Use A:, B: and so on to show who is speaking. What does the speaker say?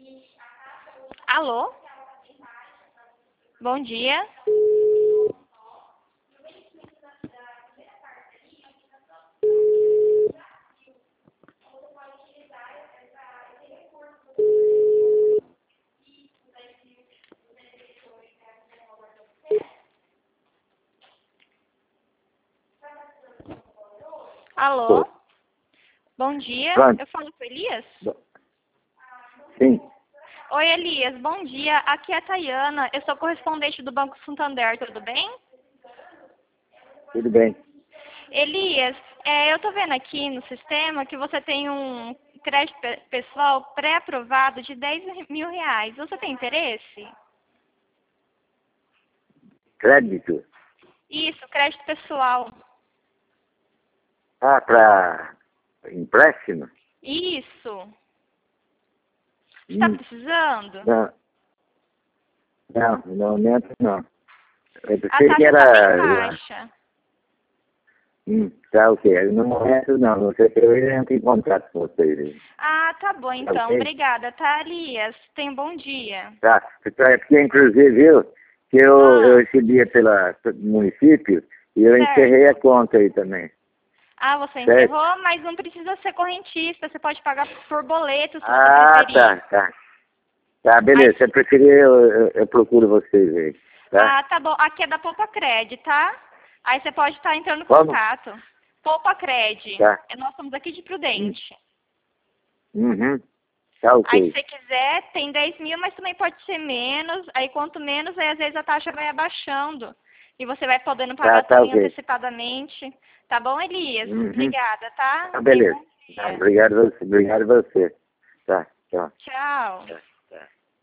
A: Alô? Bom dia. Alô? Bom dia.
B: Pronto.
A: Eu falo com o Elias?
B: Sim,
A: Oi, Elias. Bom dia. Aqui é a Tayana. Eu sou correspondente do Banco Santander. Tudo bem?
B: tudo bem.
A: Elias, eu tô vendo aqui no sistema que você tem um crédito pessoal pré-aprovado de R$ 10.000. Você tem interesse?
B: Crédito?
A: Isso, crédito pessoal.
B: Ah, para empréstimo?
A: Isso. Está precisando?
B: Não, não, no momento não. Eu
A: A
B: pensei que
A: taxa está bem
B: era...
A: baixa.
B: Tá, ok. No momento não, não sei se eu entro em contato com vocês.
A: Ah, tá bom então.
B: Ok?
A: Obrigada, tá, Elias? Tenha um bom dia.
B: Tá, porque inclusive, viu, que eu recebia pelo município e eu
A: Certo.
B: encerrei a conta aí também.
A: Ah, você
B: Certo.
A: encerrou, mas não precisa ser correntista. Você pode pagar por boleto se você
B: Ah,
A: preferir.
B: tá. Tá, beleza. Se eu preferir, eu procuro vocês aí. Tá?
A: Ah, tá bom. Aqui é da Poupa Cred, tá? Aí você pode estar entrando em
B: Como?
A: contato. Poupa Cred.
B: Tá.
A: Nós estamos aqui de Prudente.
B: Uhum. Tá,
A: Aí, se
B: ok.
A: você quiser, tem 10.000, mas também pode ser menos. Aí, quanto menos, aí às vezes a taxa vai abaixando. E você vai podendo pagar
B: Tá,
A: também
B: ok.
A: antecipadamente. Tá bom, Elias?
B: Uhum.
A: Obrigada, tá?
B: Tá,
A: Tenha um
B: beleza.
A: bom
B: Tá,
A: dia.
B: obrigado a você. Tá, tchau.
A: Tchau.
B: Tá.